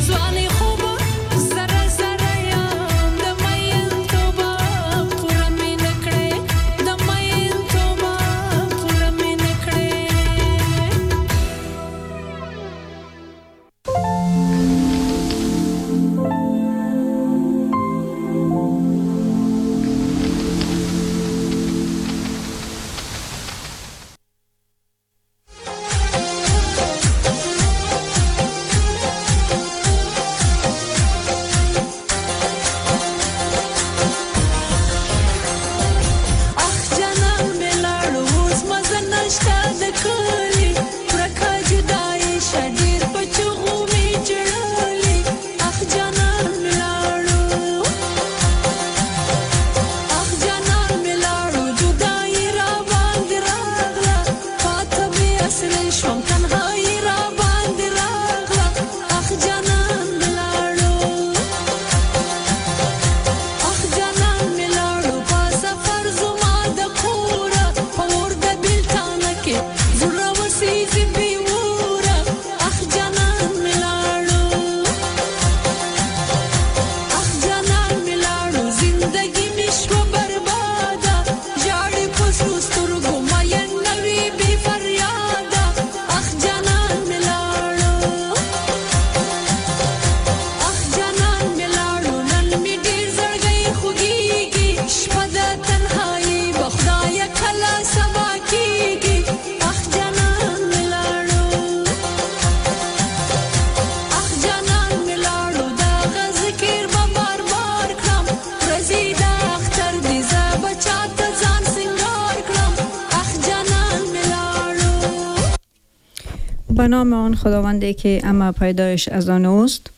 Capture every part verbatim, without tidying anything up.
به نام آن خداوندی که اما پیدایش از آن اوست.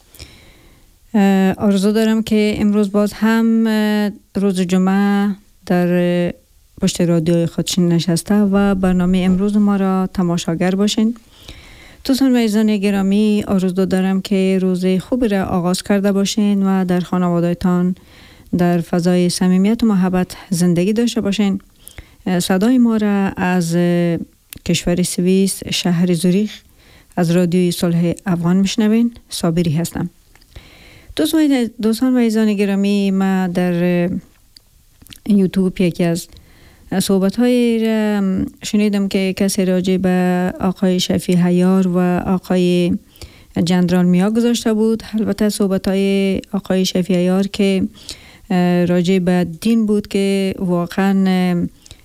آرزو دارم که امروز باز هم روز جمعه در پشت رادیوی خودشین نشسته و برنامه امروز ما را تماشاگر باشین. دوستان و عزیزان گرامی، آرزو دارم که روز خوبی را آغاز کرده باشین و در خانواده‌تان در فضای صمیمیت و محبت زندگی داشته باشین. صدای ما را از کشور سوئیس شهر زوریخ از رادیوی صلح افغان میشنوین. صابری هستم. دوستان و عزیزان گرامی، ما در یوتیوب یکی از صحبت‌های را شنیدم که کسی راجع به آقای شفیع عیار و آقای جنرال میا گذاشته بود. البته صحبت‌های آقای شفیع عیار که راجع به دین بود که واقعا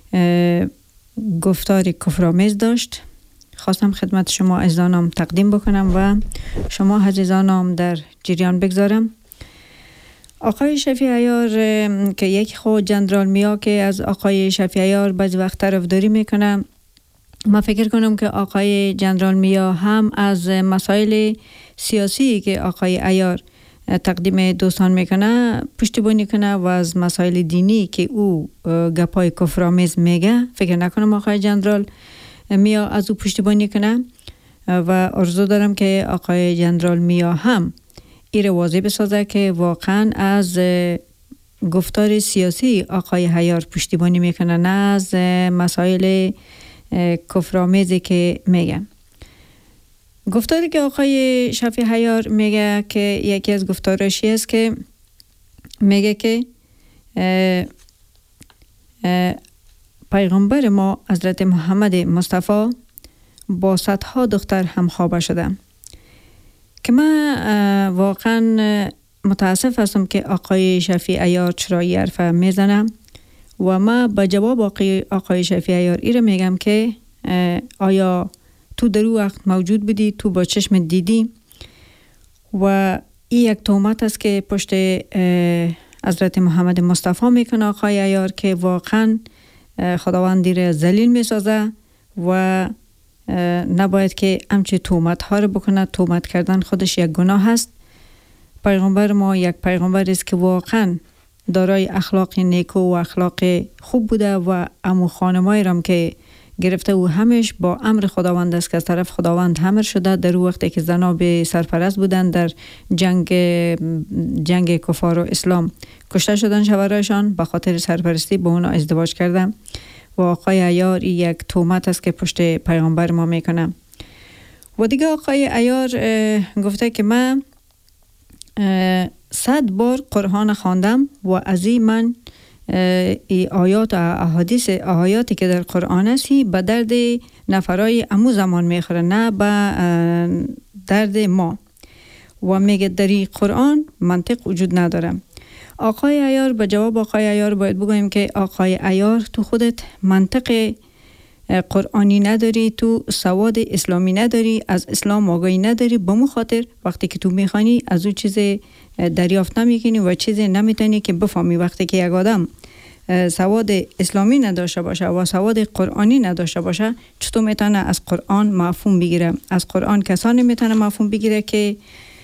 گفتار کفرآمیز داشت. خواستم خدمت شما عزیزانم تقدیم بکنم و شما عزیزانم در جریان بگذارم. آقای شفیع عیار که یک خود جنرال میا که از آقای شفیع عیار بعضی وقت طرفداری میکنه، ما فکر کنم که آقای جنرال میا هم از مسائل سیاسی که آقای عیار تقدیم دوستان میکنه پشتیبانی کنه و از مسائل دینی که او گپای کفرآمیز میگه فکر نکنم آقای جنرال میا از او پشتیبانی کنه و آرزو دارم که آقای جنرال میا هم ایره واضح بسازه که واقعا از گفتار سیاسی آقای عیار پشتیبانی میکنه، نه از مسائل کفرآمیزی که میگه. گفتاری که آقای شفیع عیار میگه که یکی از گفتارشی است که میگه که اه اه پیغمبر ما حضرت محمد مصطفی با صدها دختر هم خوابه شده، که من واقعا متاسف هستم که آقای شفیع عیار چرا این حرف میزنم و ما به جواب آقای, آقای شفیع عیار ایره میگم که آیا تو در اون وقت موجود بودی، تو با چشم دیدی و این یک تهمت است که پشت حضرت محمد مصطفی میکنه آقای عیار که واقعا خداوند را ذلیل میسازه و نباید که همچه تهمت ها رو بکنه. تهمت کردن خودش یک گناه است. پیغمبر ما یک پیغمبر است که واقعا دارای اخلاق نیکو و اخلاق خوب بوده و امو خانمای رم که گرفته او همش با امر خداوند است که از طرف خداوند امر شده. در وقتی که زنا به سرپرست بودن در جنگ جنگ کفار و اسلام کشته شدن شوهرایشان به خاطر سرپرستی با اونا ازدواج کردن و آقای عیار یک تهمت است که پشت پیغمبر ما میکنه. و دیگه آقای عیار گفته که من صد بار قرآن خواندم و از این من ای آیات و احادیث آیاتی که در قرآن هستی به درد نفرای امو زمان میخوره، نه به درد ما. و میگه در این قرآن منطق وجود نداره. آقای عیار به جواب آقای عیار باید بگویم که آقای عیار تو خودت منطق قرآنی نداری، تو سواد اسلامی نداری، از اسلام آگاهی نداری، به مو خاطر وقتی که تو میخوانی از اون چیز دریافت نمیکنی و چیزی نمیتونی که بفهمی. وقتی که یک آدم سواد اسلامی نداشته باشه و سواد قرآنی نداشته باشه چطور میتونه از قرآن مفهوم بگیره؟ از قرآن کسانی میتونه مفهوم بگیره که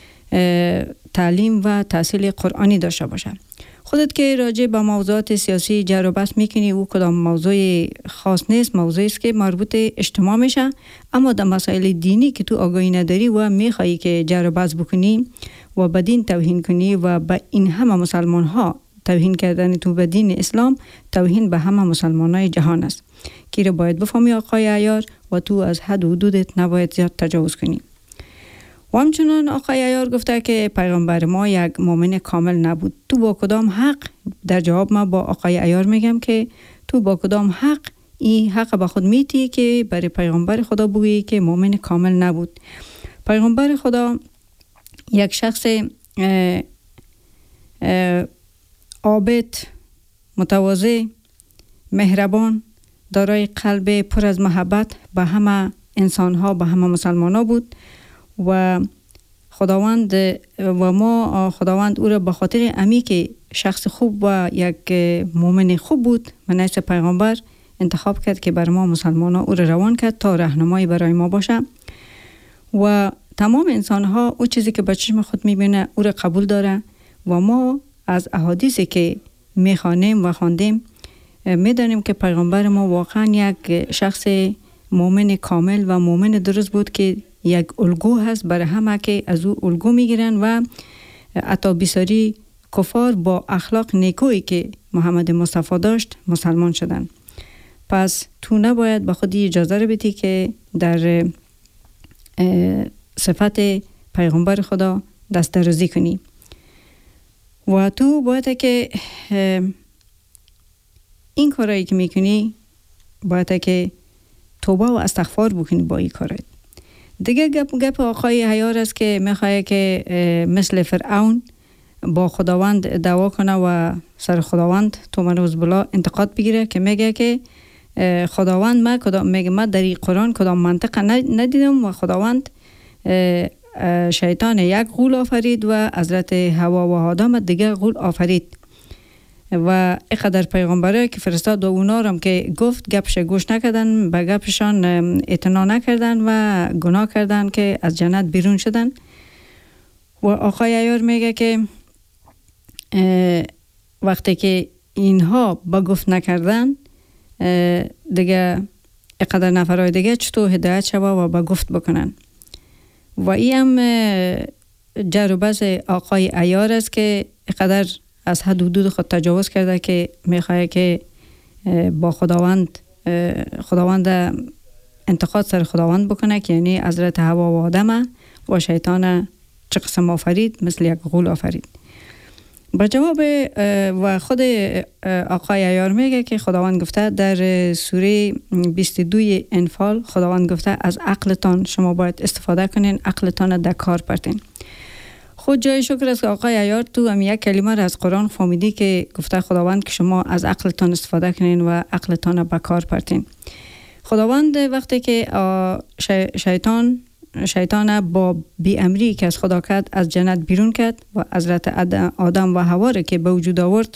تعلیم و تحصیل قرآنی داشته باشه. خودت که راجع به موضوعات سیاسی جر و بحث میکنی، او کدام موضوع خاص نیست، موضوعی است که مربوط اجتماع میشه، اما در مسائل دینی که تو آگاهی نداری و میخوایی که جر و بحث بکنی و به دین توهین کنی و به این همه مسلمان ها توهین کردن تو به دین اسلام توهین به همه مسلمان های جهان است که را باید بفهمی آقای عیار و تو از حد و حدودت نباید زیاد تجاوز کنی. و همچنان آقای عیار گفته که پیغمبر ما یک مؤمن کامل نبود. تو با کدام حق؟ در جواب ما با آقای عیار میگم که تو با کدام حق این حق به خود میتی که برای پیغمبر خدا بگویی که مؤمن کامل نبود؟ پیغمبر خدا یک شخص اه اه عابد، متواضع، مهربان، دارای قلب پر از محبت به همه انسانها، به همه مسلمان‌ها بود و خداوند و ما خداوند او را به خاطر امی که شخص خوب و یک مؤمن خوب بود منیس پیغمبر انتخاب کرد که بر ما مسلمان‌ها او را روان کرد تا راهنمایی برای ما باشه و تمام انسان‌ها او چیزی که به چشم خود می‌بینه او را قبول داره و ما از احادیثی که میخوانیم و خواندیم میدانیم که پیغمبر ما واقعا یک شخص مؤمن کامل و مؤمن درست بود که یک الگو هست برای همه که از او الگو میگیرن و حتی بسیاری کفار با اخلاق نیکویی که محمد مصطفی داشت مسلمان شدن. پس تو نباید به خودی اجازه رو بدی که در صفت پیغمبر خدا دست درازی کنی و تو باید که این کارایی که میکنی باید که توبه و استغفار بکنی با این کارات. دیگه گپ گپ آقای عیار است که میخواد که مثل فرعون با خداوند دعوا کنه و سر خداوند تو منوز بلا انتقاد بگیره که میگه که خداوند ما کدام میگه ما در این قرآن کدام منطق ندیدم و خداوند شیطان یک غول آفرید و حضرت حوا و آدم دیگه غول آفرید و اینقدر پیغمبره که فرستاد و اونا هم که گفت گپش گوش نکردن، به گپشان اعتنا نکردن و گناه کردن که از جنت بیرون شدن. و آقای عیار میگه که وقتی که اینها با گفت نکردن دیگه اینقدر نفرهای دیگه چطور هدایت شوه و با گفت بکنن. و این هم جر و بحث آقای عیار است که اینقدر از حد حدود خود تجاوز کرده که میخواه که با خداوند خداوند انتقاد سر خداوند بکنه که یعنی حضرت حوا و آدم و شیطان چه قسم آفرید مثل یک غول آفرید. با جواب و خود آقای عیار میگه که خداوند گفته در سوره بیست و دو انفال خداوند گفته از عقلتان شما باید استفاده کنین، عقلتان در کار پرتین. خود جای شکر است که آقای عیار تو هم یک کلمه را از قرآن فهمیدی که گفته خداوند که شما از عقلتان استفاده کنین و عقلتان به کار پرتین. خداوند وقتی که شیطان شیطان با بی امری که از خدا کرد از جنت بیرون کرد و حضرت آدم و حوا را که به وجود آورد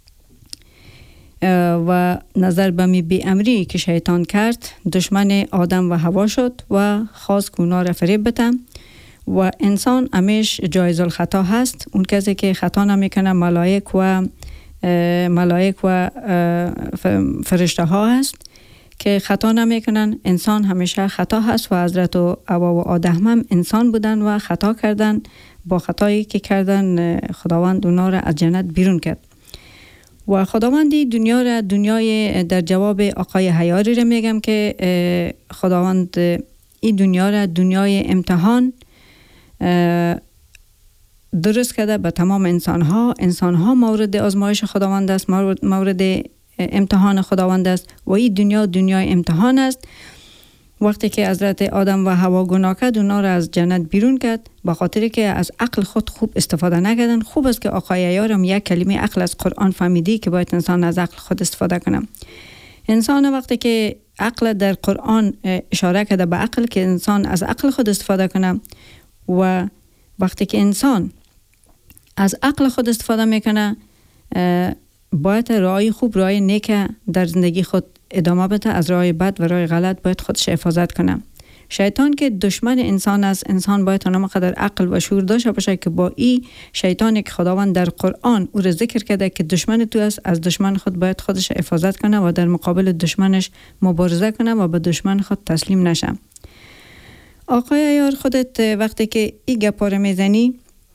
و نظر به می بی امری که شیطان کرد دشمن آدم و حوا شد و خواست که اونا را فریب بده و انسان همیش جایز الخطا هست. اون کسی که خطا نمیکنه ملائک و ملائک و فرشته ها هست که خطا نمیکنن. انسان همیشه خطا هست و حضرت حوا و آدم هم انسان بودن و خطا کردن. با خطایی که کردن خداوند اونا را از جنت بیرون کرد و خداوندی دنیا را دنیای در جواب آقای عیاری را میگم که خداوند این دنیا را دنیای امتحان درست کرده به تمام انسان ها. انسان ها مورد آزمایش خداوند است، مورد, مورد امتحان خداوند است و این دنیا دنیای امتحان است. وقتی که حضرت آدم و حوا گناه کرد اونا را از جنت بیرون کرد به خاطر که از عقل خود خوب استفاده نکردن. خوب است که آقای عیارم یک کلمه عقل از قرآن فهمیدی که باید انسان از عقل خود استفاده کنه. انسان وقتی که عقل در قرآن اشاره کرده به عقل که انسان از عقل خود استفاده کنه و وقتی که انسان از عقل خود استفاده میکنه باید راه خوب راه نیک در زندگی خود ادامه بده، از راه بد و راه غلط باید خودش حفاظت کنه. شیطان که دشمن انسان است، انسان باید اونم قدر عقل و شعور داشته باشه که با این شیطانی که خداوند در قرآن او را ذکر کرده که دشمن تو است، از دشمن خود باید خودش حفاظت کنه و در مقابل دشمنش مبارزه کنه و به دشمن خود تسلیم نشه. آقای عیار خودت وقتی که این گپا رو میزنی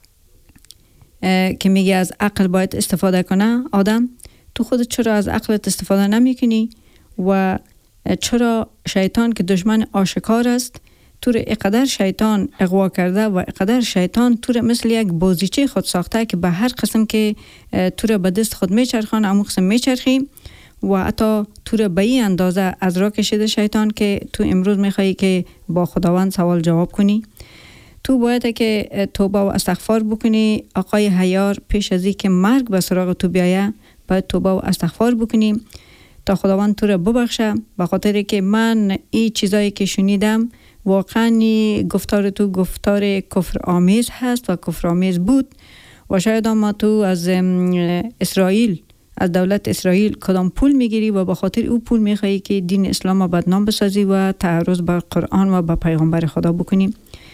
که میگی از عقل باید استفاده کنه، آدم تو خودت چرا از عقلت استفاده نمیکنی و چرا شیطان که دشمن آشکار است تو رو اقدر شیطان اغوا کرده و اقدر شیطان تو رو مثل یک بازیچه خود ساخته که به هر قسم که تو رو به دست خود میچرخان امو قسم میچرخی و حتی تو رو به این اندازه از راه کشیده شیطان که تو امروز میخوایی که با خداوند سوال جواب کنی. تو باید که توبه و استغفار بکنی. آقای عیار پیش از این که مرگ به سراغ تو بیایه باید توبه و استغفار بکنی تا خداوند تو رو ببخشه، به خاطر که من این چیزایی که شنیدم واقعا گفتار تو گفتار کفر آمیز هست و کفر آمیز بود و شاید ما تو از اسرائیل از دولت اسرائیل کدام پول میگیری و به خاطر او پول میخوایی که دین اسلام رو بدنام بسازی و تعرض به قرآن و به پیغمبر خدا بکنی.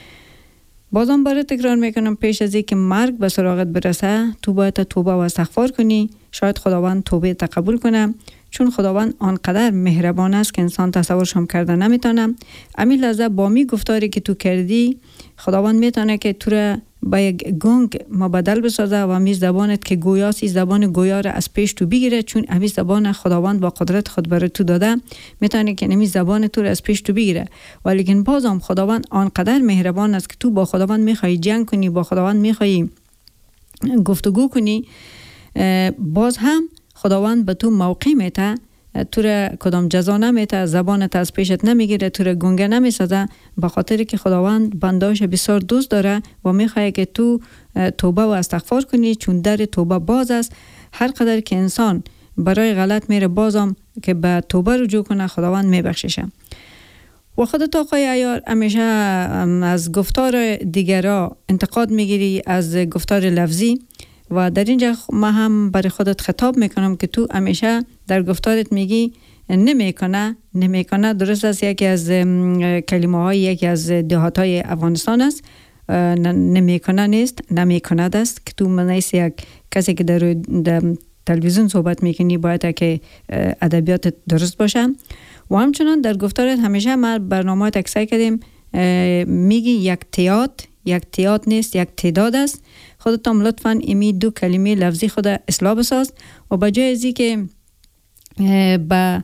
بازم باره تکرار میکنم پیش از این که مرگ به سراغت برسه تو باید توبه و استغفار کنی. شاید خداوند توبه تقبل کنه، چون خداوند آنقدر مهربان است که انسان تصورش هم کرده نمیتونه. امی لحظه با می گفتاری که تو کردی خداوند میتونه که تو را با یک گنگ مبدل بسازه و امی زبانت که گویاست این زبان گویا را از پیش تو بگیره، چون امی زبان خداوند با قدرت خود برای تو داده میتونه که امی زبان تو را از پیش تو بگیره. ولیکن بازم خداوند آنقدر مهربان است که تو با خداوند میخوای جنگ کنی، با خداوند میخوای گفتگو کنی، باز هم خداوند به تو موقع میته، تو را کدام جزا نمیته، زبانت از پیشت نمیگیره، تو را گنگه نمیسازه، به خاطر که خداوند بنداش بسیار دوست داره و میخواه که تو توبه و استغفار کنی، چون در توبه باز است. هر قدر که انسان برای غلط میره بازم که به توبه رجوع کنه خداوند میبخششه. و خودت آقای عیار همیشه از گفتار دیگرها انتقاد میگیری، از گفتار لفظی، و در اینجا ما هم برای خودت خطاب میکنم که تو همیشه در گفتارت میگی نمیکنه نمیکنه. درست است یکی از کلمه های یکی از دهات های افغانستان است. نمیکنه نیست، نمیکند است که تو منیس یک کسی که در, در تلویزیون صحبت میکنی باید که ادبیات درست باشه. و همچنان در گفتارت همیشه ما برنامه تکسای کردیم میگی یک تیاد یک تیاد نیست، یک تعداد است. خودت هم لطفاً امی دو کلمه لفظی خود اصلاح بساز و بجای ازی که با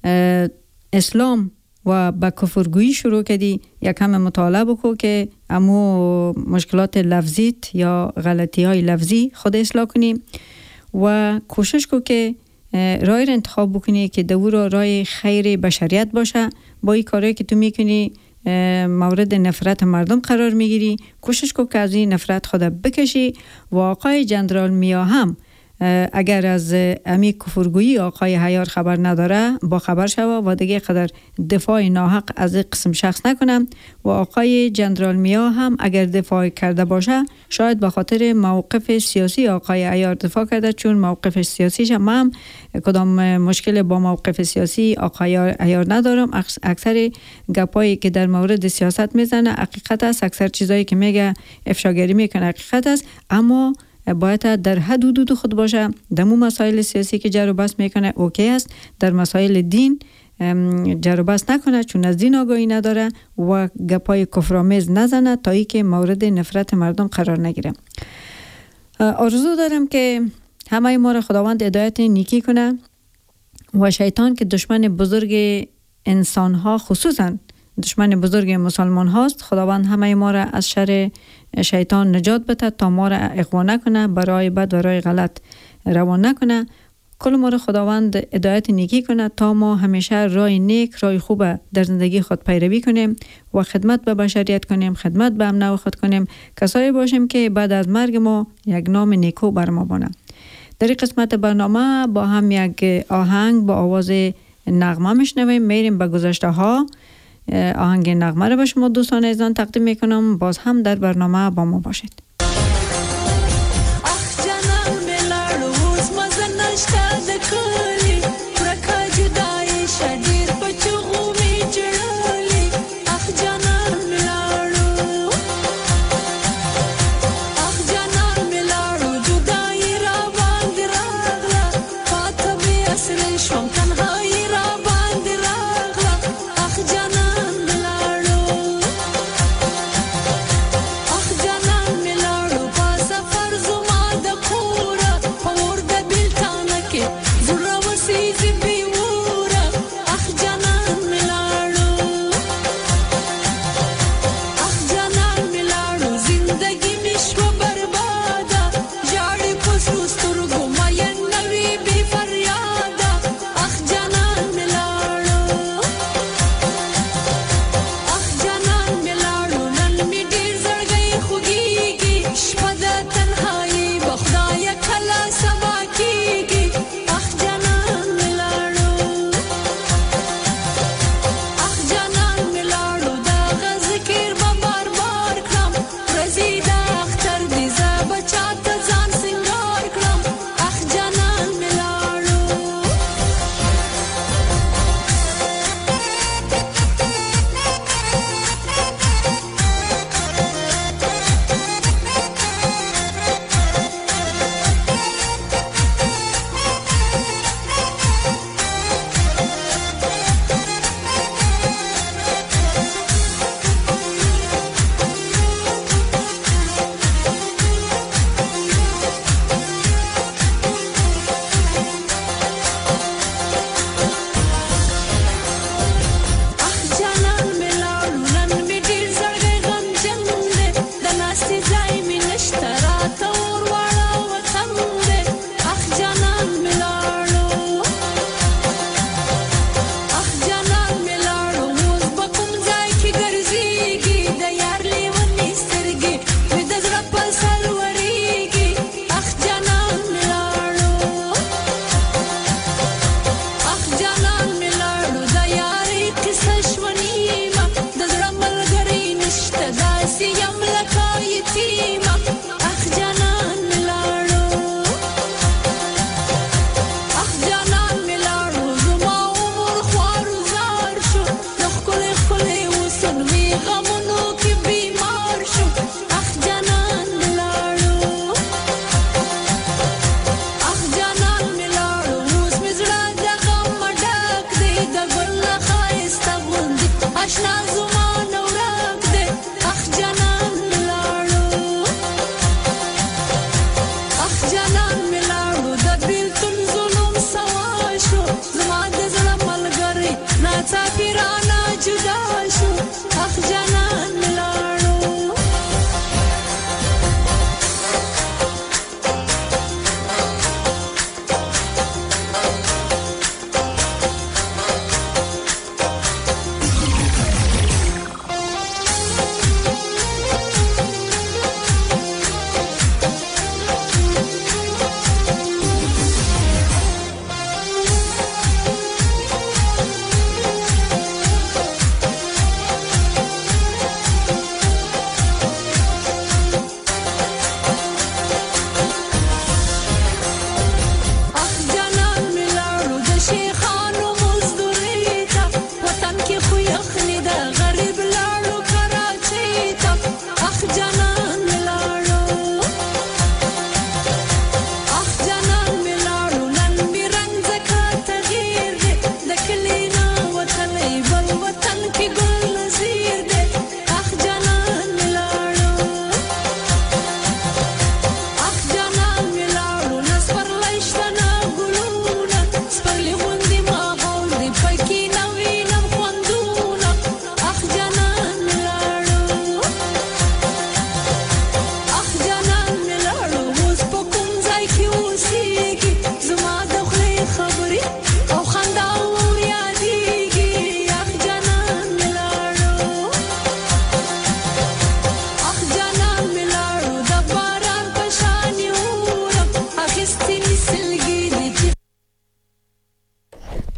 اسلام و با کفرگویی شروع کردی یک همه مطالعه بکو که امو مشکلات لفظیت یا غلطی های لفظی خود اصلاح کنی و کوشش کو که رای را انتخاب بکنی که دور رای خیر بشریت باشه. با این کاری که تو میکنی مورد نفرت مردم قرار میگیری. کوشش کو که از این نفرت خود بکشی و آقای جنرال میا هم اگر از امی کفرگویی آقای عیار خبر نداره با خبر شوه و دیگه قدر دفاع ناحق از قسم شخص نکنم. و آقای جنرال میا هم اگر دفاع کرده باشه شاید به خاطر موقف سیاسی آقای عیار دفاع کرده، چون موقف سیاسیش هم, هم کدام مشکل با موقف سیاسی آقای عیار ندارم. اکثر گپایی که در مورد سیاست میزنه حقیقت است، اکثر چیزایی که میگه افشاگری میکنه حقیقت است، اما باید در حد حدود خود باشه. در مو مسائل سیاسی که جر و بحث میکنه اوکی است، در مسائل دین جر و بحث نکنه چون از دین آگاهی نداره و گپای کفرآمیز نزنه تا ای که مورد نفرت مردم قرار نگیره. آرزو دارم که همه ما را خداوند هدایت نیکی کنه و شیطان که دشمن بزرگ انسان ها خصوصا دشمن بزرگ مسلمان هاست، خداوند همه ما را از شر شیطان نجات بده تا ما را اغوا نکنه، برای بد برای غلط روان نکنه. کل ما را خداوند هدایت نیکی کنه تا ما همیشه راه نیک، راه خوب در زندگی خود پیروی کنیم و خدمت به بشریت کنیم، خدمت به امن خود کنیم، کسایی باشیم که بعد از مرگ ما یک نام نیکو بر ما بانه. در این قسمت برنامه با هم یک آهنگ با آواز نغمه میشنویم. میریم به گذشته ها. آهنگ نغمه رو به شما دوستان عزیزان تقدیم میکنم. باز هم در برنامه با ما باشید. Get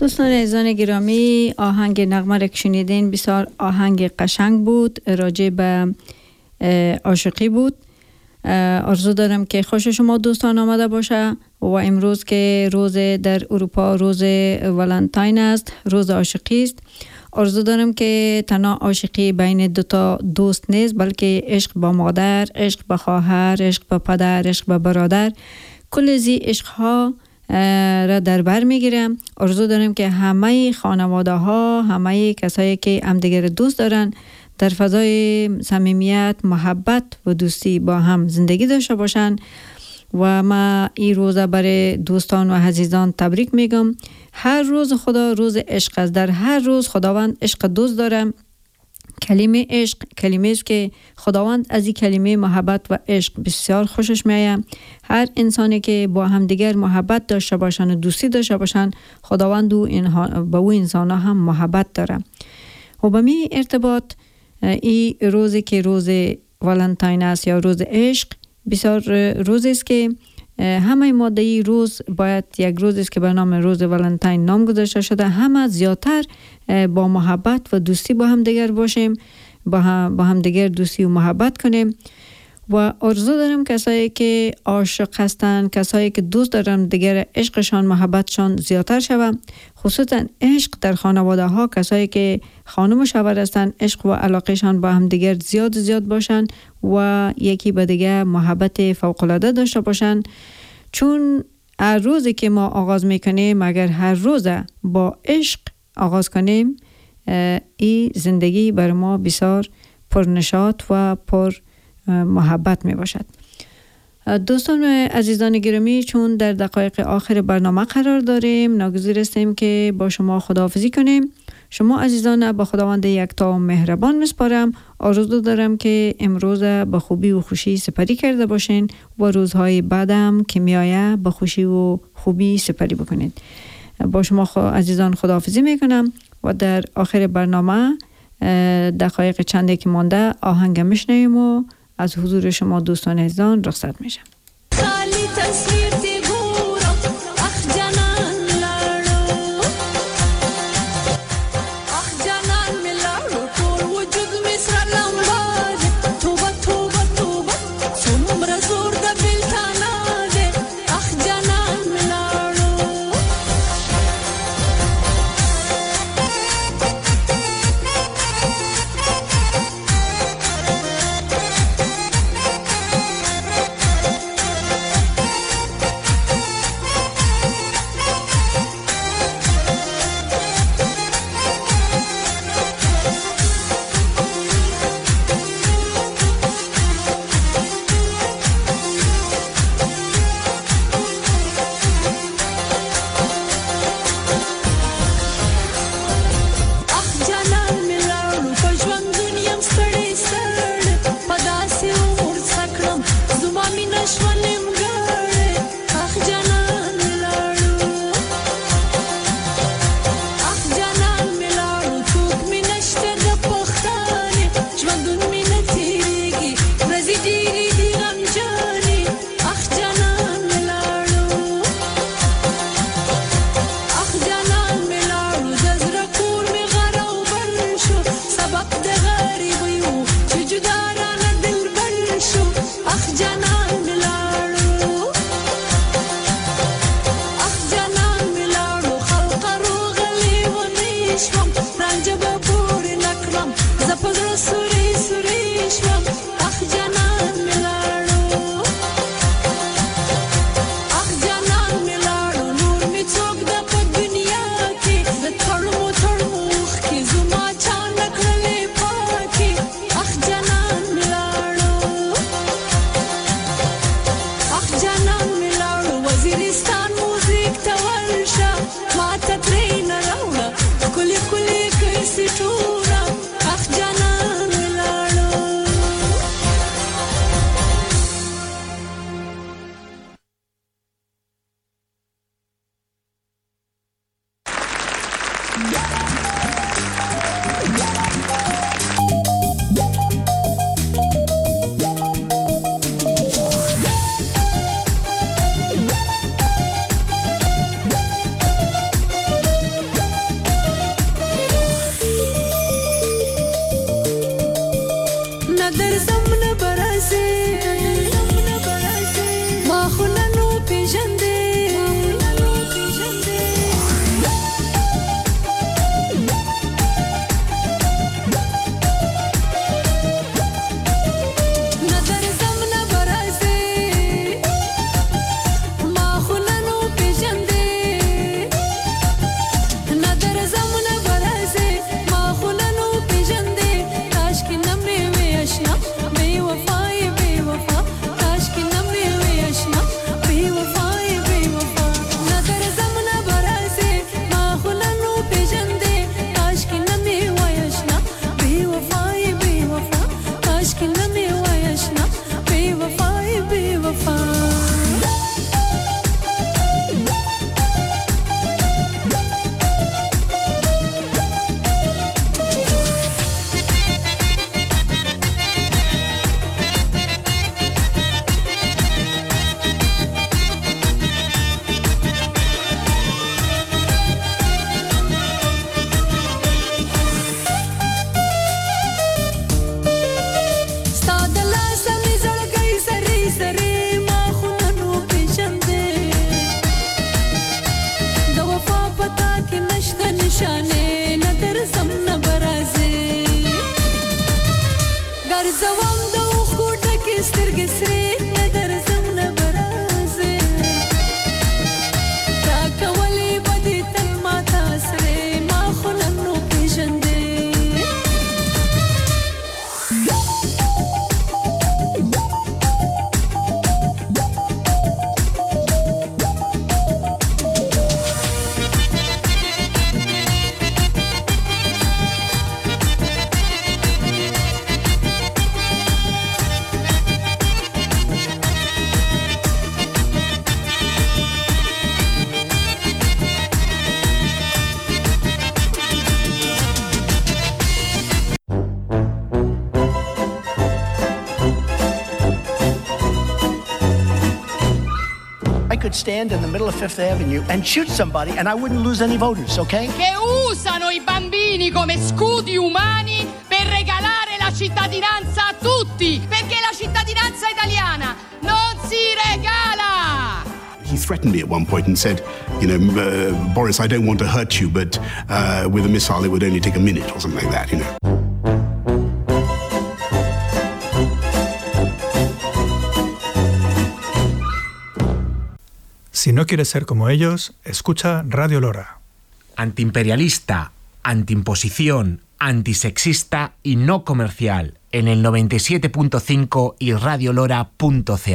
دوستان عزیزان گرامی، آهنگ نغمه را که شنیدین بسیار آهنگ قشنگ بود، راجع به عاشقی بود. آرزو دارم که خوش شما دوستان آمده باشه و امروز که روز در اروپا روز ولنتاین است، روز عاشقی است. آرزو دارم که تنها عاشقی بین دو تا دوست نیست، بلکه عشق با مادر، عشق با خواهر، عشق با پدر، عشق با برادر، کل زی عشق ها را در بر میگیرم. آرزو دارم که همه خانواده ها، همه کسایی که همدیگر دوست دارن در فضای صمیمیت، محبت و دوستی با هم زندگی داشته باشن. و ما این روزه برای دوستان و عزیزان تبریک میگم. هر روز خدا روز عشق است. در هر روز خداوند عشق دوست داره. کلمه عشق کلمه است که خداوند از این کلمه محبت و عشق بسیار خوشش میاد. هر انسانی که با هم دیگر محبت داشته باشن و دوستی داشته باشن، خداوند او اینها با او انسان ها هم محبت داره. و به می ارتباط این روزی که روز ولنتاین است یا روز عشق، بسیار روزی است که همه ماده روز باید یک روز است که به نام روز ولنتاین نام گذاشته شده. همه زیادتر با محبت و دوستی با هم دیگر باشیم، با هم, با هم دیگر دوستی و محبت کنیم. و آرزو دارم کسایی که عاشق هستن، کسایی که دوست دارن دیگر عشقشان، محبتشان زیادتر شود. خصوصا عشق در خانواده ها، کسایی که خانم و شوهر هستن، عشق و علاقهشان با هم دیگر زیاد زیاد باشن و یکی به دیگر محبت فوق العاده داشته باشن. چون هر روزی که ما آغاز میکنیم، اگر هر روز با عشق آغاز کنیم، این زندگی بر ما بسیار پرنشاط و پر محبت می باشد. دوستان و عزیزان گرامی، چون در دقایق آخر برنامه قرار داریم، ناگزیر هستیم که با شما خداحافظی کنیم. شما عزیزان با خداوند یکتا مهربان میسپارم. آرزو دارم که امروز به خوبی و خوشی سپری کرده باشین و روزهای بعدم که میآید به خوشی و خوبی سپری بکنید. با شما عزیزان خداحافظی میکنم و در آخر برنامه دقایق چندی که مانده آهنگ میشنویم و از حضور شما دوستان عزیزان رخصت میشم. बेवफा Stand in the middle of Fifth Avenue and shoot somebody and I wouldn't lose any voters, okay? Che usano i bambini come scudi umani per regalare la cittadinanza a tutti, perché la cittadinanza italiana non si regala! He threatened me at one point and said, you know, uh, Boris, I don't want to hurt you, but uh, with a missile it would only take a minute or something like that, you know. Si no quieres ser como ellos, escucha Radio Lora. Antiimperialista, antiimposición, antisexista y no comercial en el noventa y siete punto cinco y radiolora punto c